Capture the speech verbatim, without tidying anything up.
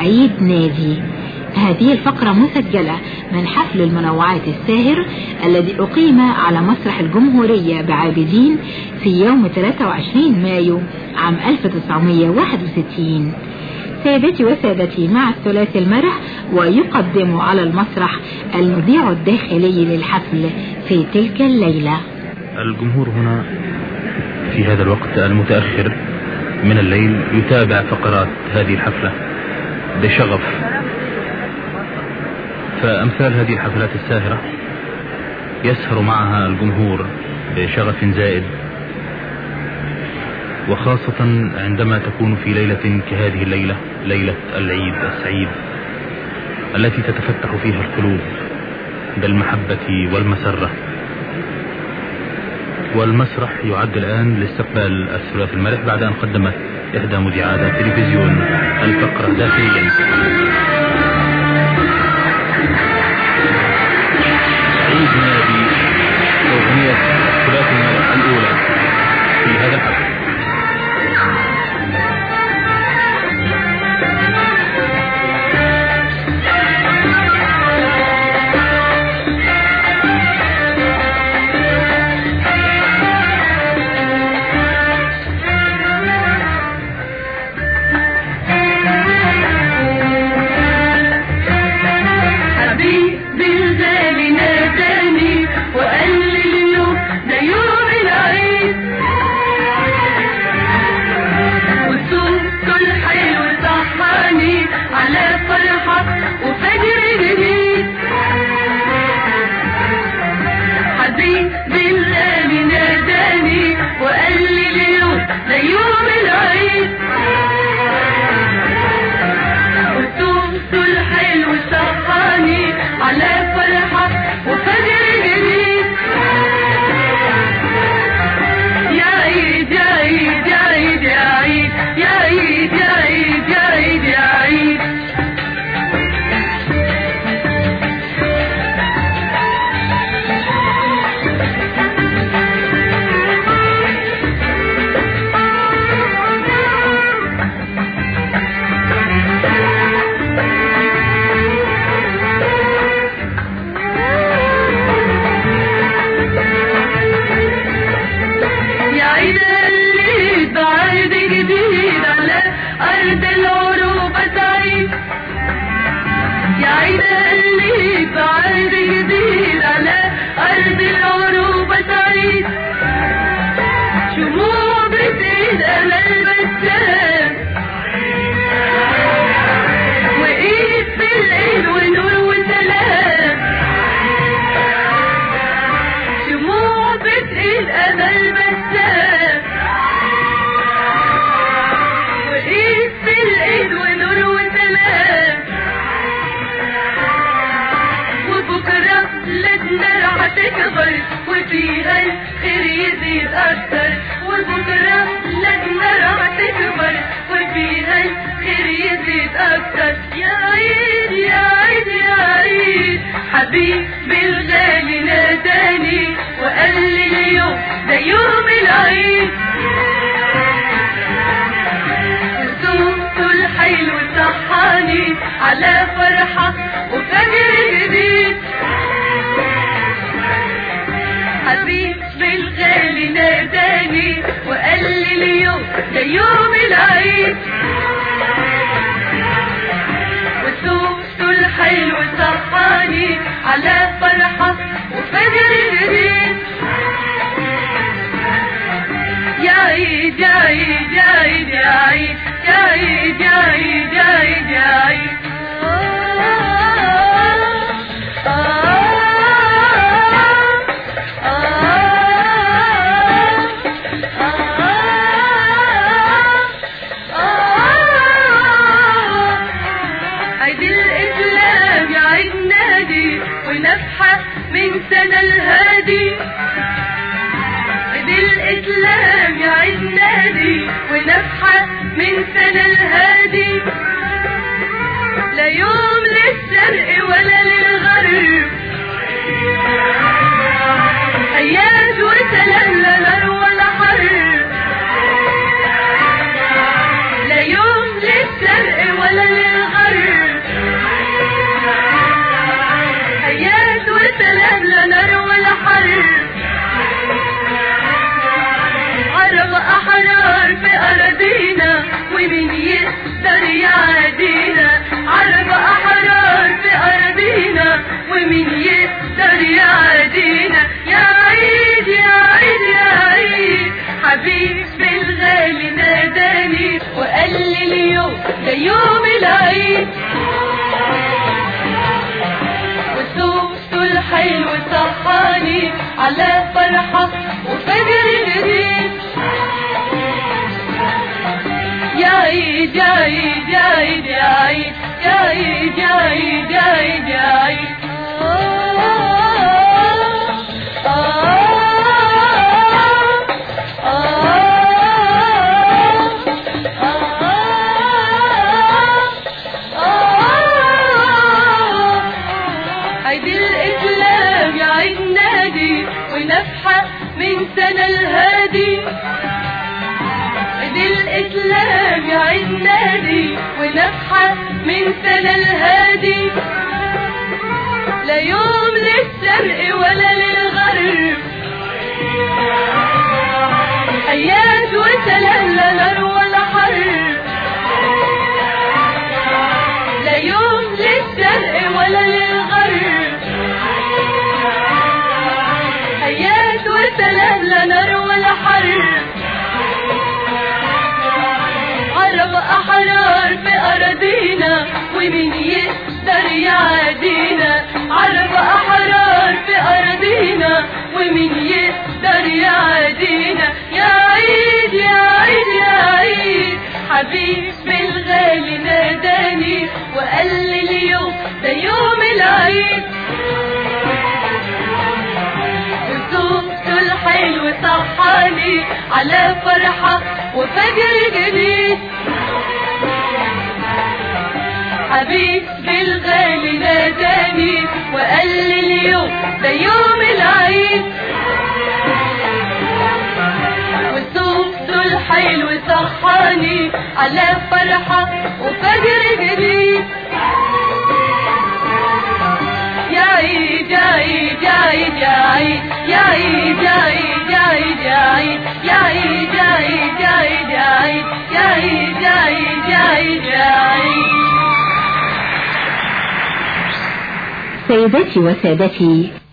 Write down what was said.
العيد نادي. هذه الفقرة مسجلة من حفل المنوعات الساهر الذي أقيم على مسرح الجمهورية بعابدين في يوم ثلاثة وعشرين مايو عام ألف وتسعمائة وواحد وستين. سادتي وسادتي، مع الثلاثي المرح، ويقدم على المسرح المذيع الداخلي للحفل في تلك الليلة. الجمهور هنا في هذا الوقت المتأخر من الليل يتابع فقرات هذه الحفلة بشغف، فأمثال هذه الحفلات الساهرة يسهر معها الجمهور بشغف زائد، وخاصة عندما تكون في ليلة كهذه الليلة، ليلة العيد السعيد التي تتفتح فيها القلوب بالمحبة والمسرة. والمسرح يعد الآن لاستقبال الثلاثي المرح بعد أن قدمت إحدى مذيعات التلفزيون الفقرة داخليا. عيد نادي أغنية الثلاثي المرح الأولى في هذا الحفل. Oh وقال لي اليوم ده يوم العيد، وصوته الحلو صحاني على فرحة وفجر جديد. يا عيد يا عيد يا عيد يا عيد يا عيد يا عيد يا عيد يا عيد. عيد الإسلام يا عيد نادي ونفحة من سنة الهادي. عيد الإسلام يا عيد نادي ونفحة من سنة الهادي. لا يوم للشرق ولا للغرب، حياة وسلام لا نار ولا حرب. لا يوم للشرق ولا للغرب، حياة وسلام لا نار ولا حرب. عرب أحرار في أراضينا ومين يقدر يعادينا. عرب أحرار في أراضينا ومين يقدر يعادينا. يا عيد يا عيد يا عيد حبيبي الغالي ناداني وقال لي اليوم ده يوم العيد. وصوته الحلو صحاني على فرحة وفجر جديد. حبيبي الغالي ناداني وقال لي اليوم ده يوم العيد. وصوته الحلو صحاني على فرحة وفجر جديد. يا عيد يا عيد يا عيد يا عيد يا عيد يا عيد يا عيد يا عيد يا عيد يا عيد يا عيد يا عيد يا عيد يا عيد يا عيد يا عيد. سيداتي وسادتي،